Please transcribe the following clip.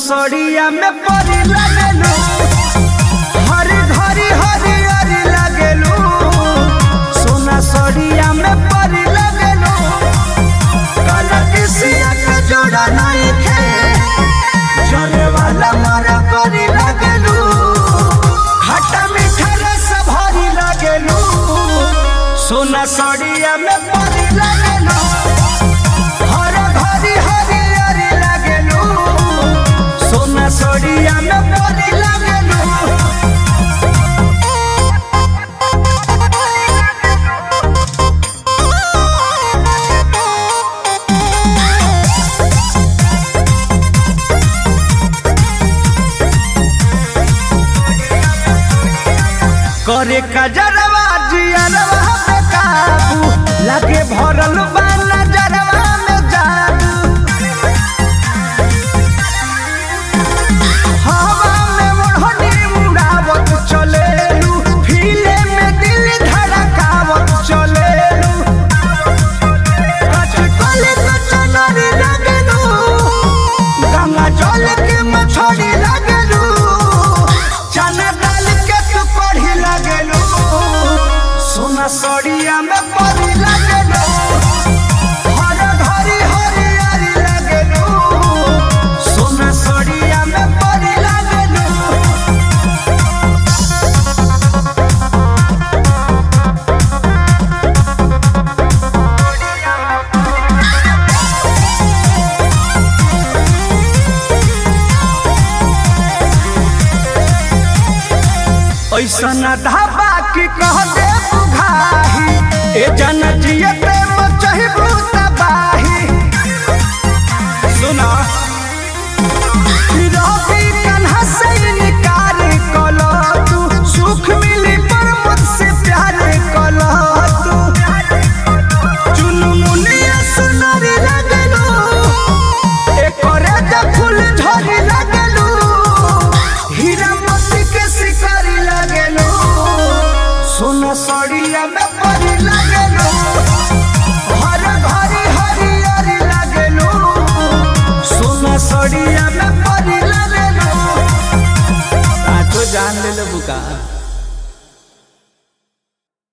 सड़िया में परी लगेलू, हरी घरी हरी लगेलू। सोना सड़िया में परी लगेलू, काला किसिया के जोड़ा नहीं खे, जले वाला मारा परी लगेलू। खट्टा मीठा रस भरी लगेलू, सोना सड़िया में परी लगेलू, हरी घरी हरी लगेलू। सोना सड़िया में परी लगेलू। करे कजरवा जियरवा पे काबू, लगे भरल बा नजरवा में जादू। हवा में ओढ़नी उड़ावत चलेलू, फीले में दिल धड़कावत चलेलू। कचकली कचनरी लगेलू, गंगा जल के मछली लगेलू। चना डाल के तू पढ़ी लगेलू, सोना सड़िया में परी लगेलू, हरी घरी हरी लगेलू। सोना सड़िया में परी लगेलू। ऐसा न ढाबा की कह दे बुघाही, ए जन जियते मचहिबू तबाही। सुना रवि कन्हा से निकार कलो तू, सुख मिली पर मुझसे प्यार कलो तू। चुनु मुनिया सुनरी लगेलू, एकरे द फूल झरी लगेलू। हीरा मोती के शिकारी लगेलू, सोना सड़िया में परी लगेलू, हरी घरी हरी लगेलू। सोना सड़िया में परी लगेलू। आठो जान ले बुका।